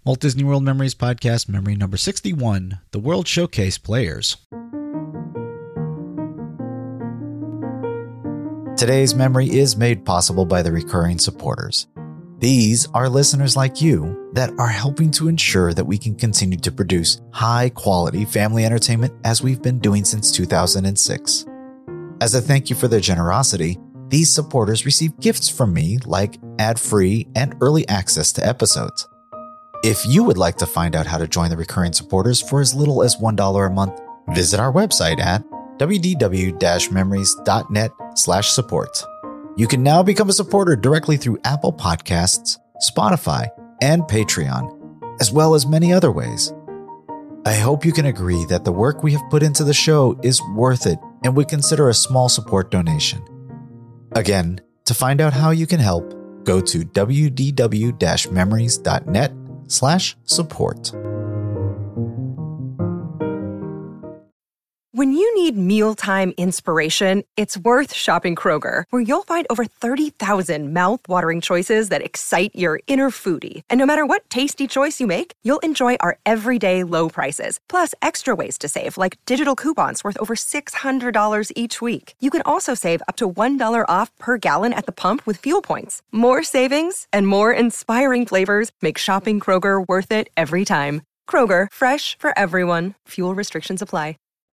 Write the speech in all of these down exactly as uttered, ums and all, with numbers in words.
Walt Disney World Memories Podcast, memory number sixty-one, The World Showcase Players. Today's memory is made possible by the recurring supporters. These are listeners like you that are helping to ensure that we can continue to produce high-quality family entertainment as we've been doing since two thousand six. As a thank you for their generosity, these supporters receive gifts from me like ad-free and early access to episodes. If you would like to find out how to join the recurring supporters for as little as one dollar a month, visit our website at wdw-memories.net slash support. You can now become a supporter directly through Apple Podcasts, Spotify, and Patreon, as well as many other ways. I hope you can agree that the work we have put into the show is worth it and would consider a small support donation. Again, to find out how you can help, go to wdw-memories.net slash support. When you need mealtime inspiration, it's worth shopping Kroger, where you'll find over thirty thousand mouth-watering choices that excite your inner foodie. And no matter what tasty choice you make, you'll enjoy our everyday low prices, plus extra ways to save, like digital coupons worth over six hundred dollars each week. You can also save up to one dollar off per gallon at the pump with fuel points. More savings and more inspiring flavors make shopping Kroger worth it every time. Kroger, fresh for everyone. Fuel restrictions apply.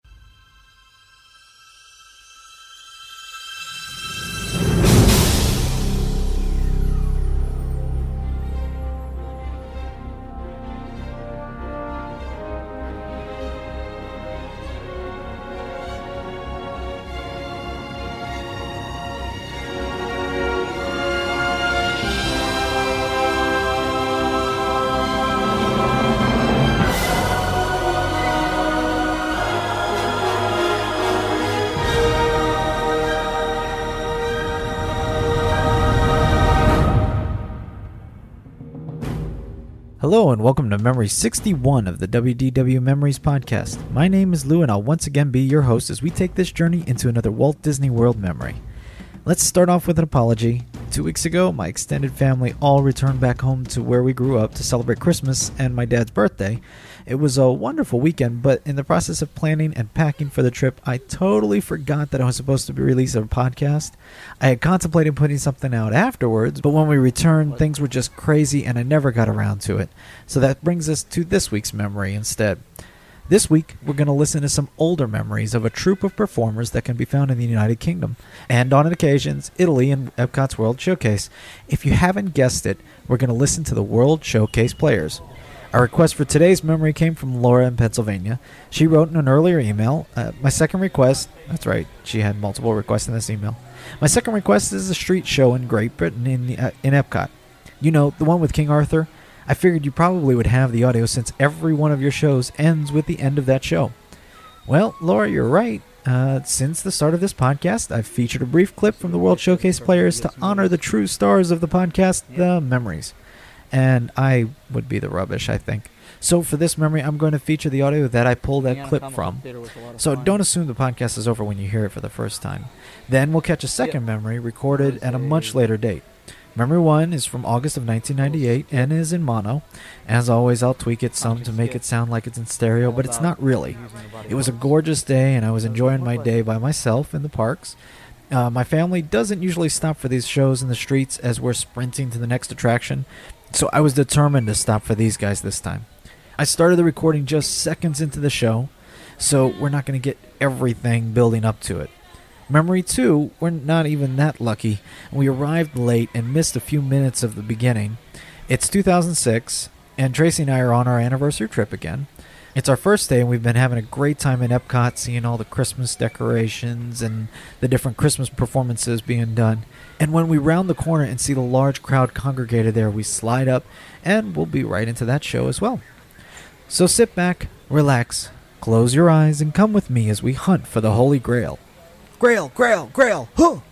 Hello and welcome to Memory sixty-one of the W D W Memories Podcast. My name is Lou and I'll once again be your host as we take this journey into another Walt Disney World memory. Let's start off with an apology. Two weeks ago, my extended family all returned back home to where we grew up to celebrate Christmas and my dad's birthday. It was a wonderful weekend, but in the process of planning and packing for the trip, I totally forgot that I was supposed to be releasing a podcast. I had contemplated putting something out afterwards, but when we returned, things were just crazy and I never got around to it. So that brings us to this week's memory instead. This week, we're going to listen to some older memories of a troupe of performers that can be found in the United Kingdom, and on occasions, Italy and Epcot's World Showcase. If you haven't guessed it, we're going to listen to the World Showcase Players. Our request for today's memory came from Laura in Pennsylvania. She wrote in an earlier email, uh, my second request, that's right, she had multiple requests in this email. My second request is a street show in Great Britain in, the, uh, in Epcot. You know, the one with King Arthur? I figured you probably would have the audio since every one of your shows ends with the end of that show. Well, Laura, you're right. Uh, since the start of this podcast, I've featured a brief clip from the World Showcase Players to honor the true stars of the podcast, the Memories. And I would be the rubbish, I think. So for this memory, I'm going to feature the audio that I pulled that clip from. So don't assume the podcast is over when you hear it for the first time. Then we'll catch a second memory recorded at a much later date. Memory one is from August of nineteen ninety-eight and is in mono. As always, I'll tweak it some to make it sound like it's in stereo, but it's not really. It was a gorgeous day, and I was enjoying my day by myself in the parks. Uh, my family doesn't usually stop for these shows in the streets as we're sprinting to the next attraction, so I was determined to stop for these guys this time. I started the recording just seconds into the show, so we're not going to get everything building up to it. Memory two, we're not even that lucky. We arrived late and missed a few minutes of the beginning. It's two thousand six, and Tracy and I are on our anniversary trip again. It's our first day, and we've been having a great time in Epcot, seeing all the Christmas decorations and the different Christmas performances being done. And when we round the corner and see the large crowd congregated there, we slide up, and we'll be right into that show as well. So sit back, relax, close your eyes, and come with me as we hunt for the Holy Grail. Grail, Grail, Grail, huh!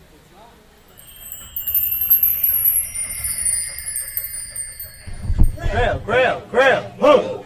Grail, Grail, Grail, huh!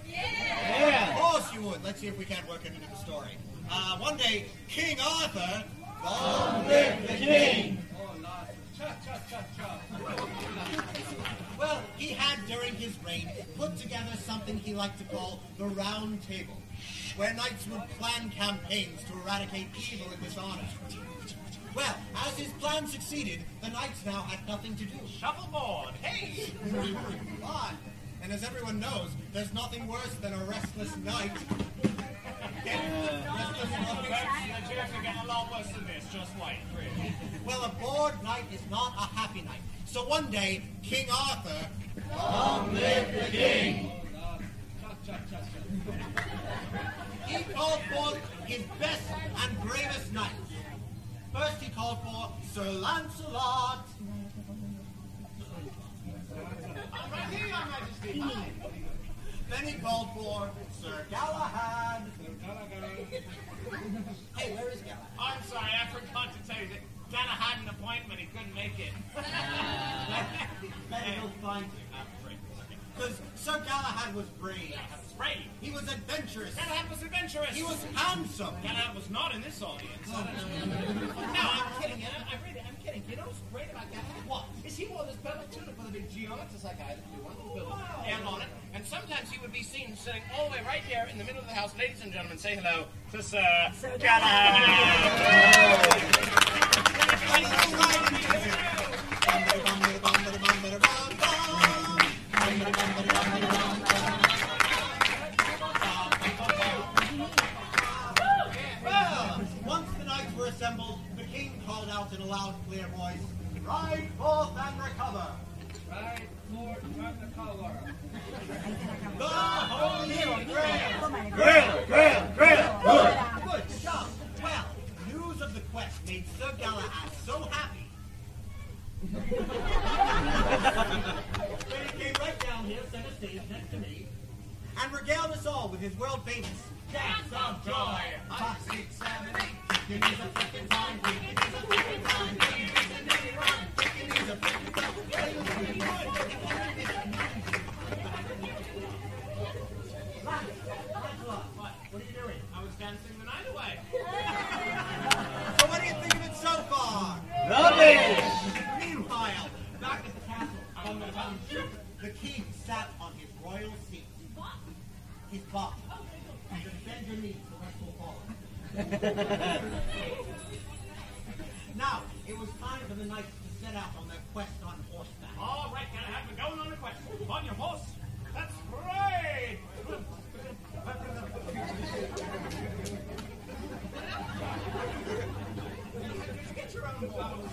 Yeah. Of course you would. Let's see if we can't work it into the story. Uh, one day, King Arthur... Long live the king! Well, he had, during his reign, put together something he liked to call the Round Table, where knights would plan campaigns to eradicate evil and dishonor. Well, as his plan succeeded, the knights now had nothing to do. Shuffleboard, hey! Why? And as everyone knows, there's nothing worse than a restless knight. Yeah, restless knight. You're going to get a lot worse than this, just wait, really. Well, a bored knight is not a happy knight. So one day, King Arthur... Long live the king! He called for his best and bravest knights. First he called for Sir Lancelot. I'm right here, Your Majesty. Hi. Then he called for Sir Galahad. Hey, where is Galahad? I'm sorry, I forgot to tell you that Galahad had an appointment. He couldn't make it. Then he'll find you. Because Sir Galahad was brave. Galahad was brave. He was adventurous. Galahad was adventurous. He was handsome. Galahad was not in this audience. Oh, no, I'm kidding. You know, I really, I'm kidding. You know what's great about Galahad? What? Is he wore this purple tunic with a big G on it, just like I do. One little build M on it. And sometimes he would be seen sitting all the way right here in the middle of the house. Ladies and gentlemen, say hello to Sir, Sir Galahad. Well, once the knights were assembled, the king called out in a loud, clear voice, "Ride forth and recover! Ride forth and recover! The Holy Grail!" Grail, grail, grail! Good job! Well, news of the quest made Sir Galahad so happy that he came right down here, center stage next to me, and regaled us all with his world-famous Dance of Joy! Five, six, seven, eight. Kicking is a frickin' time. Kicking is a frickin' time. Kicking is a nitty run. Kicking is a frickin' time. Kicking is a frickin' time. What are you doing? I was dancing the night away. So what do you think of it so far? Rubbish! Meanwhile, back at the castle, the king sat on his royal seat. His body. Just bend your knees, the rest will follow. Now, it was time for the knights to set out on their quest on horseback. All right, Galahad, we're going on a quest. On your horse. That's great. Get your own clothes.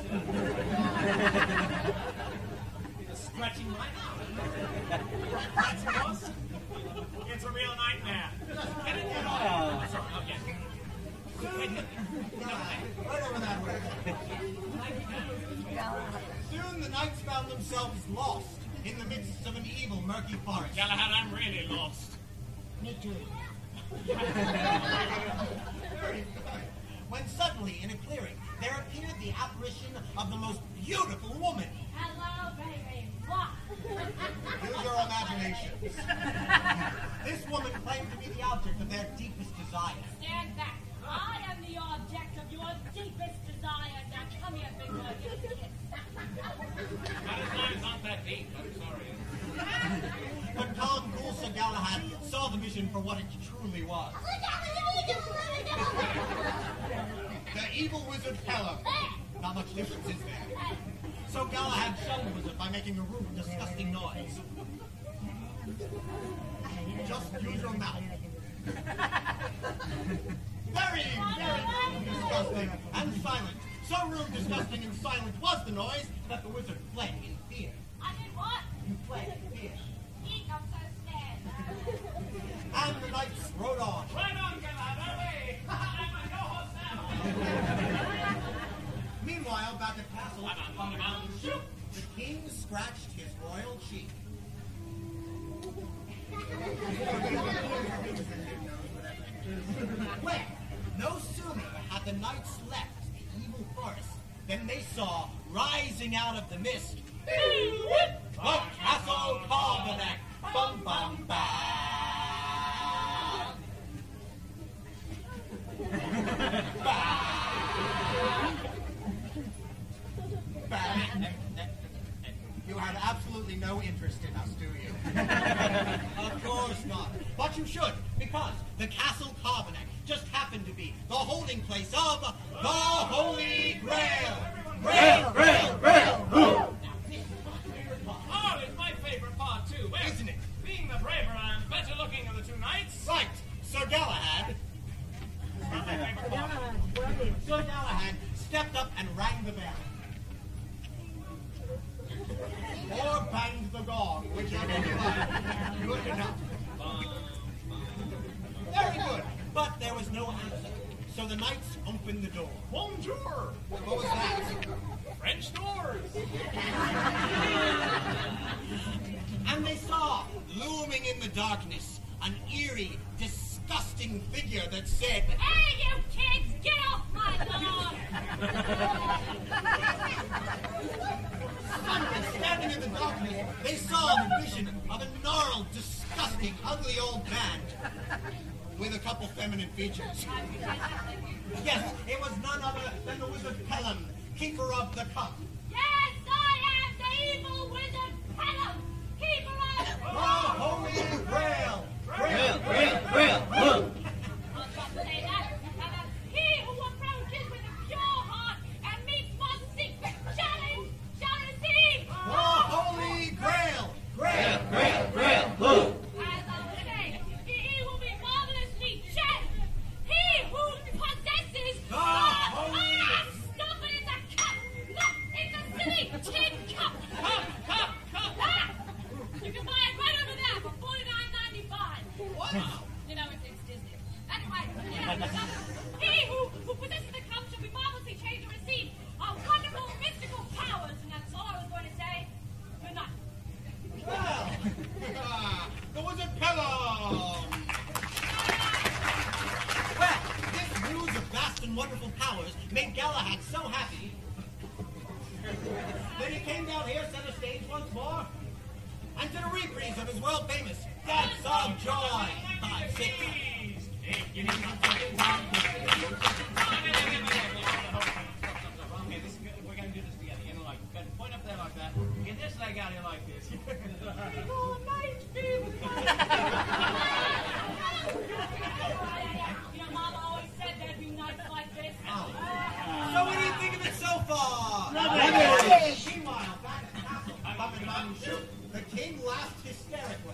Scratching my house. That's a horse. It's a real nightmare. Get it, get on. Sorry, okay. Right over that way. Soon the knights found themselves lost in the midst of an evil, murky forest. Galahad, I'm really lost. Me too. Very good. When suddenly, in a clearing, there appeared the apparition of the most beautiful woman. Hello, baby. What? Use your imagination. This woman claimed to be the object of their deepest desire. Stand back. I am the object of your deepest desire. Now come here, big boy. Give us a kiss. Galahad's not that deep. I'm sorry. But calm, cool Sir Galahad saw the vision for what it truly was. The evil wizard Pelham. Not much difference, is there? So Galahad shunned the wizard by making a rude, disgusting noise. Just use your mouth. Very, very disgusting and silent. So rude, disgusting, and silent was the noise that the wizard fled in fear. I did what? You fled in fear. Eek, I'm so scared. And the knights rode on. Right on, Galahad, away. I'm on your horse now. Meanwhile, back at Castle, I'm on the mountain. Shoot. the king scratched his royal cheek. Well, no sooner had the knights left the evil forest than they saw, rising out of the mist, the Castle Carbonek. Bum bum bam. should, because the Castle Carbonac just happened to be the holding place of the Holy Grail. Grail, Grail, Grail, Oh, it's my favorite part, too. Well, Isn't it? Being the braver and better looking of the two knights. Right, Sir Galahad. My favorite part. Sir Galahad stepped up and rang the bell. Or banged the gong, whichever you like. Good enough. Very good. But there was no answer. So the knights opened the door. Bonjour. What was that? French doors. And they saw, looming in the darkness, an eerie, disgusting figure that said, Hey, you kids, get off my lawn! Suddenly, standing in the darkness, they saw the vision of a gnarled, disgusting, ugly old man with a couple feminine features. Yes, it was none other than the wizard Pelham, keeper of the cup. Yes, I am the evil wizard Pelham, keeper of The Holy Grail! Grail, grail, grail, grail. Say that. He who approaches with a pure heart and meets my secret challenge shall receive The Holy Grail! Grail, grail, grail, grail. As I was saying, he will be marvelously changed. He who possesses The Holy- Ah, stop it in the cup, not in the silly tin cup. Cup, cup, cup. Ah, you can buy it right over there for forty-nine ninety-five. Wow! You know, it's, it's Disney. Anyway, you know, the cup. He who, who possesses the cup shall be marvelously changed to receive our wonderful mystical powers, and that's all I was going to say. Good night. Well, the wizard Pelham! Well, this news of vast and wonderful powers made Galahad so happy. Then he came down here, set a stage once more, and did a reprise of his world-famous Dance of Joy. Five, six. Hey, you need not to Okay, this is good. We're going to do this together. You know, like, point up there like that. Get this leg out here like this. You know, Mama always said there'd be nights like this. So what do you think of it so far? Meanwhile, back at the castle, up in Mountain Shoot, the king laughed hysterically.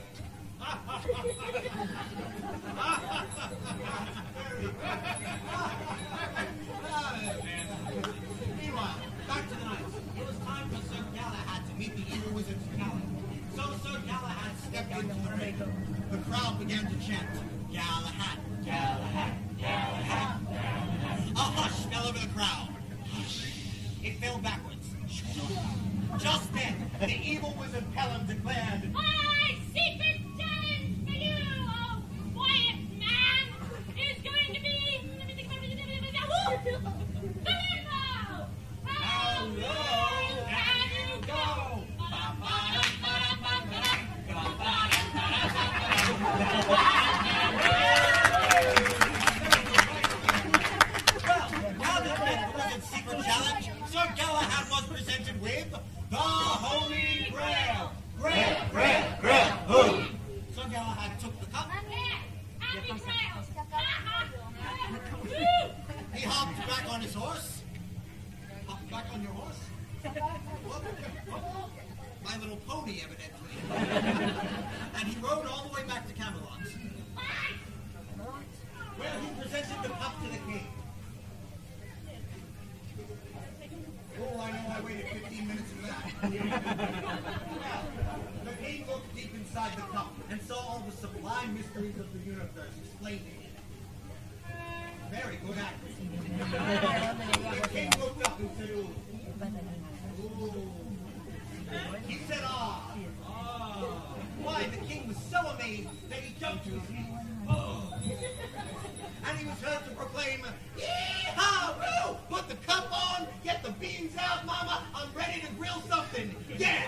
Meanwhile, back to the knights. It was time for Sir Galahad to meet the evil wizard's talent. So Sir Galahad stepped into the ring. The crowd began to chant, Galahad, Galahad, Galahad. A hush fell over the crowd. Hush. It fell backwards. Just then, the evil wizard Pelham declared, My secret challenge for you, oh quiet man, is going to be... Let me think about it. The limbo! How low can you go? well, now that met the wizard's secret challenge, Sir Galahad was presented with the Holy Grail. Grail, Grail, Grail, Who? Sir Galahad took the cup. Happy trails! He hopped back on his horse. Hopped back on your horse? What? My little pony, evidently. And he rode all the way back to Camelot. Where he presented the cup to the king. Oh, I know I waited fifteen minutes for that. Well, the king looked deep inside the cup and saw all the sublime mysteries of the universe explained to him. Very good acting. The king looked up and said, ooh. Ooh. He said, ah. Ah. Why, the king was so amazed that he jumped to his feet. Oh. And he was heard to proclaim, yee-haw, woo! Put the cup on, get the beans out, mama. I'm ready to grill something. Yeah!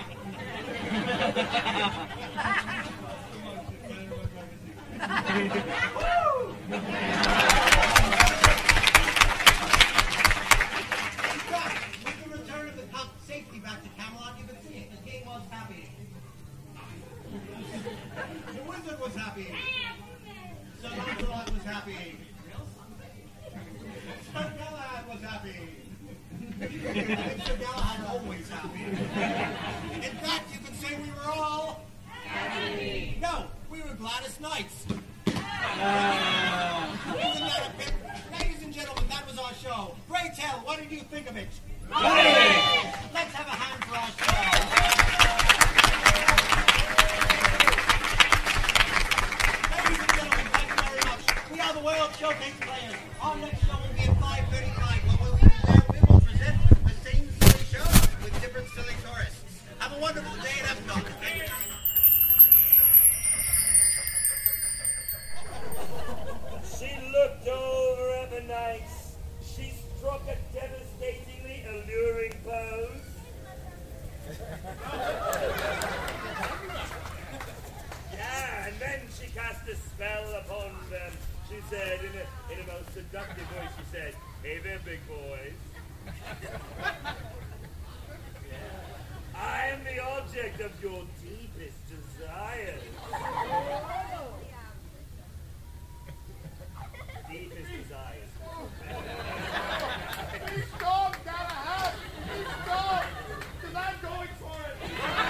Woo! With the return of the cup safely back to Camelot, you could see it. The king was happy. The wizard was happy. happy. Sir Galahad was happy. Sir Galahad always happy. In fact, you could say we were all happy. No, we were Gladys Knights. Uh. Isn't that a bit? Ladies and gentlemen, that was our show. Ray Tell, what did you think of it? Great! Let's have a hand for our show. Ladies and gentlemen, thank you very much. We are the World Showcase Players. Our next show will be at five thirty-five, where we'll, where we will present the same silly show with different silly tourists. Have a wonderful day at Epcot. She looked over at the knights. She struck a devastatingly alluring pose. Yeah, and then she cast a spell upon them. She said, in a, in a most seductive voice, she said, "Hey there, big boys. I am the object of your deepest desires." Deepest desires. Please stop, Galahad! Please stop! Because I'm going for it!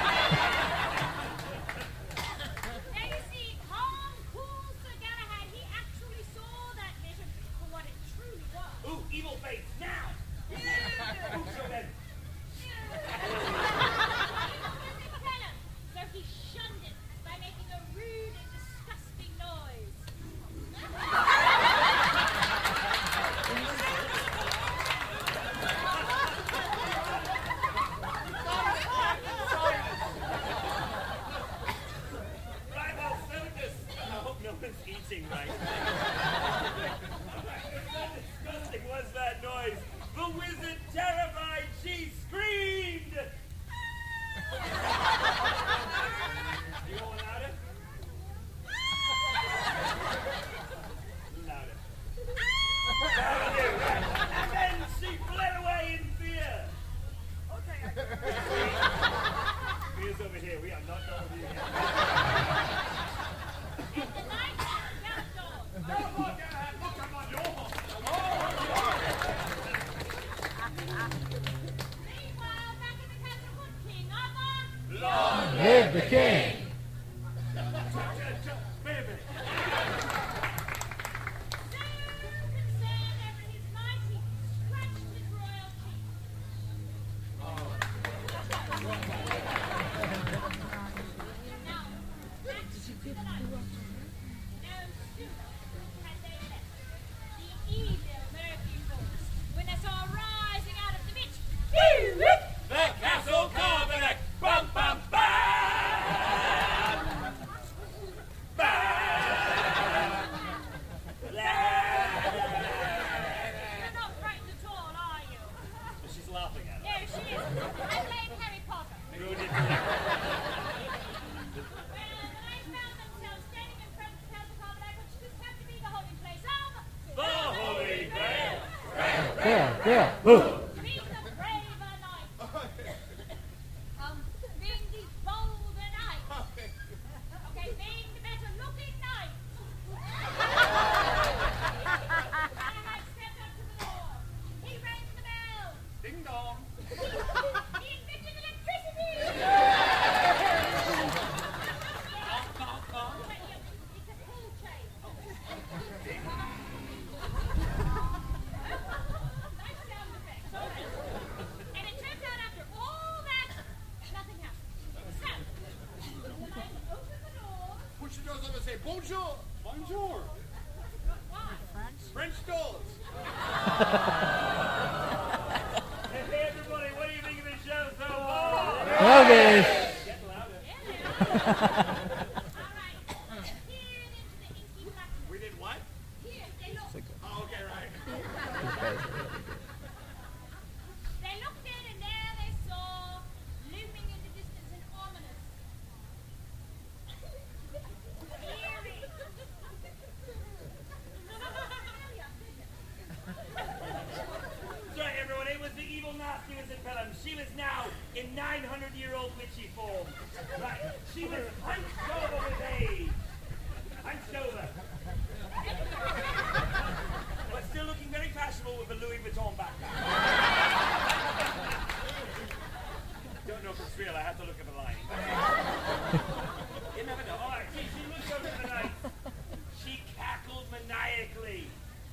Now you see, calm, cool Sir Galahad, he actually saw that vision for what it truly was. Ooh, evil face, now! Ooh, show them. So he shunned it by making a rude and disgusting noise. Right, well, focus. I hope no one's eating right. How disgusting was that noise? The wizard, terrified, she screamed! You want louder? Louder. That'll do. And then she fled away in fear. Fear's over here. We are not done with you yet. And the night jumped off. Oh, look, Galahad, look, I'm on your horse! Meanwhile, back in the castle was King Arthur. Lord, Live the king! wait a minute. So concerned over his might, he scratched his royal cheek. Now, back to the night. No sooner had they left the evil Murphy force when they saw rising out of the midst. The Castle Carbonac! Bum, bum, bam! Bam! You're not frightened at all, are you? She's laughing at No, us. she isn't. I'm playing Harry Potter. Who did Well, when I found themselves standing in front of the Castle Carbonac, which just happened to be the holding place of the Holy Grail? Grail, grail, ooh! being the braver knight. Um, being the bolder knight. Okay, being the better looking knight. Galahad stepped up to the door. He rang the bell. Ding dong! He invented electricity. Wait, yeah, it's a cool chain. Nice sound effects. And it turns out after all that, nothing happened. So, the man opened the door. Push the doors up and say, bonjour! Bonjour! Why? French doors! Hey, everybody, what do you think of the show so far? Okay. Get louder. Yeah. All right. Peered into the inky blackness. We did what? Here, they looked. Oh, okay, right. They looked in and there they saw, looming in the distance, an ominous, eerie. Sorry, everyone, it was the evil, nasty wizard Pelham. She was now in nine hundred year old witchy form. Right, she was hunched over with age. Hunched over. maniacally.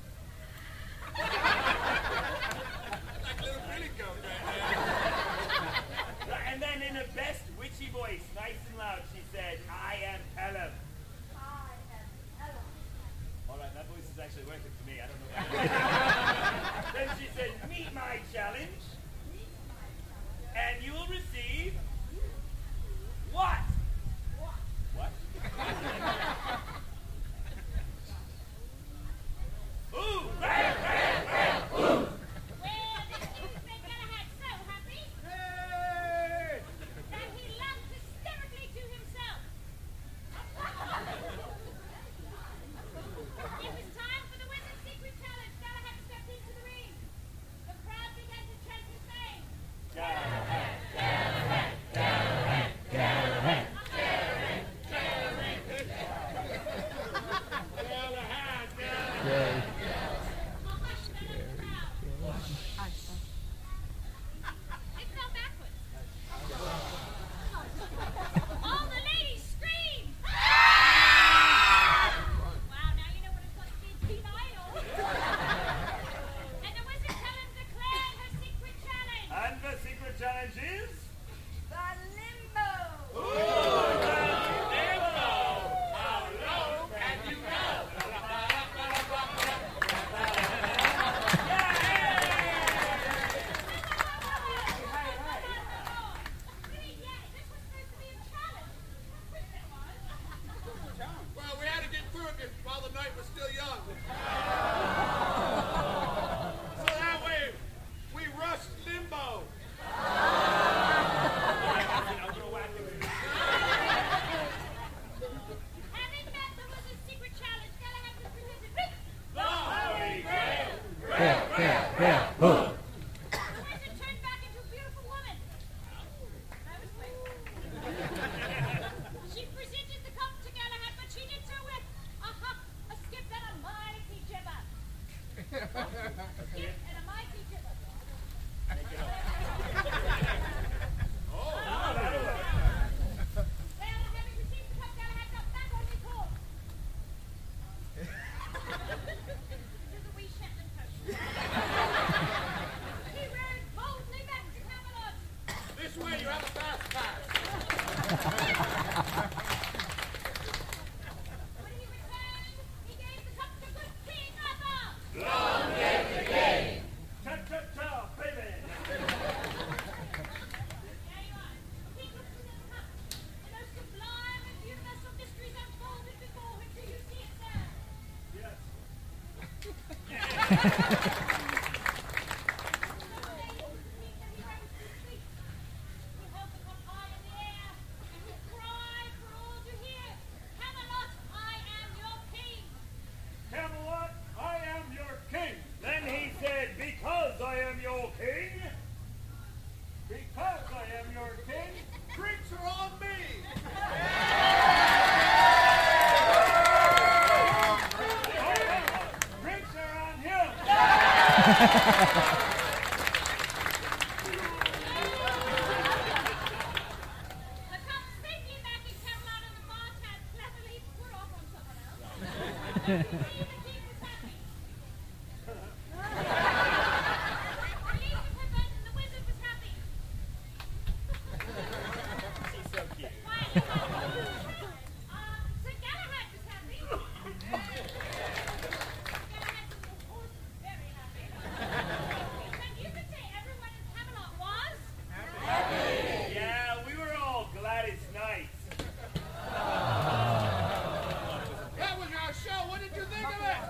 Like little Billy Goat right And then in her best witchy voice, nice and loud, she said, I am Pelham. I am Ella. All right, that voice is actually working for me. I don't know why. Then she said, meet my challenge, and you will receive what? What? Ooh! Ram, ram, ram, ooh! Well, this news made Galahad so happy that he laughed hysterically to himself. It was time for the Wizard's Secret Challenge. Galahad stepped into the ring. The crowd began to chant his name. Galahad, Galahad, Galahad, Galahad. It fell backwards. All the ladies screamed. Wow, now you know what it's like to be a teen idol. And the Wizard Challenge declared her secret challenge. And the secret challenge is? The Limbo. Ooh, the limbo! How low can you go? Yeah, this was supposed to be a challenge. It was. Well, we had to get through it while the night was still young. So that way, we rushed Limbo. Having met the Wizard's Secret Challenge, Galahad was presented with The Holy Grail! The Wizard turned back into a beautiful woman. That was quick. She presented the cup to Galahad, but she did so with a hop, a skip, and a mighty jibber. A skip and a mighty jibber. Well, having received the cup, Galahad got back on his horse. To the wee Shetland coast. He rode boldly back to Camelot. This way, you have a fast pass. When he returned, he gave the cup to good King Arthur. Long live the king! Cha-cha-cha, baby! There you are. He looked into the cup. The most sublime and universal mysteries unfolded before him. Do you see it, sir? Yes. Camelot, I am your king. Then he said, because I am your king, because I am your king, Drinks are on me. drinks are on him. The cup safely back in Camelot and the boss had cleverly put off on someone else. The king was happy. Relieved of her burden, the wizard was happy. She's so cute. Quiet. Uh, so Galahad was happy. Galahad was very happy. And you could say everyone in Camelot was? Yeah, we were all glad it's night. That was our show. What did you think of it?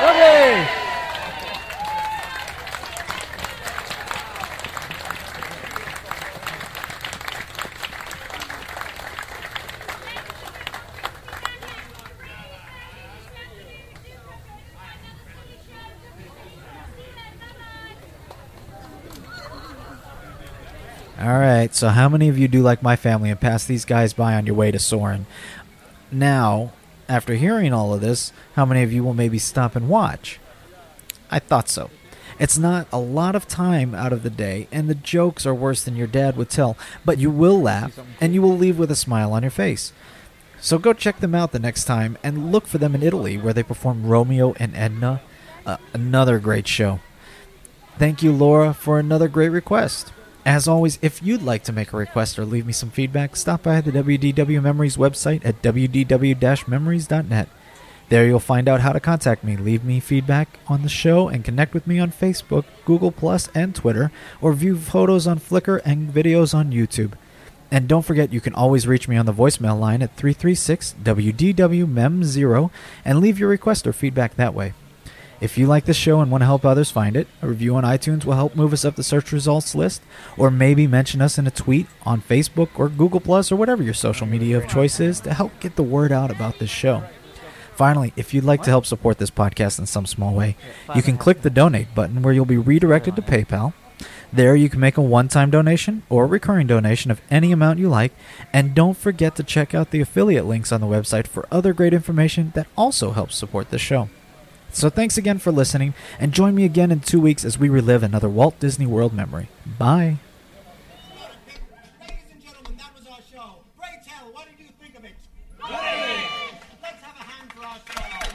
All right, so how many of you do like my family and pass these guys by on your way to Soren? Now, after hearing all of this, how many of you will maybe stop and watch? I thought so. It's not a lot of time out of the day, and the jokes are worse than your dad would tell, but you will laugh, and you will leave with a smile on your face. So go check them out the next time and look for them in Italy where they perform Romeo and Edna, uh, another great show. Thank you, Laura, for another great request. As always, if you'd like to make a request or leave me some feedback, stop by the W D W Memories website at w d w dash memories dot net. There you'll find out how to contact me, leave me feedback on the show, and connect with me on Facebook, Google Plus, and Twitter, or view photos on Flickr and videos on YouTube. And don't forget, you can always reach me on the voicemail line at three three six W D W M E M zero and leave your request or feedback that way. If you like this show and want to help others find it, a review on iTunes will help move us up the search results list, or maybe mention us in a tweet on Facebook or Google Plus or whatever your social media of choice is to help get the word out about this show. Finally, if you'd like to help support this podcast in some small way, you can click the donate button where you'll be redirected to PayPal. There you can make a one-time donation or a recurring donation of any amount you like, and don't forget to check out the affiliate links on the website for other great information that also helps support the show. So thanks again for listening, and join me again in two weeks as we relive another Walt Disney World memory. Bye. Ladies and gentlemen, that was our show. Pray tell, what did you think of it? Great! Let's have a hand for our show.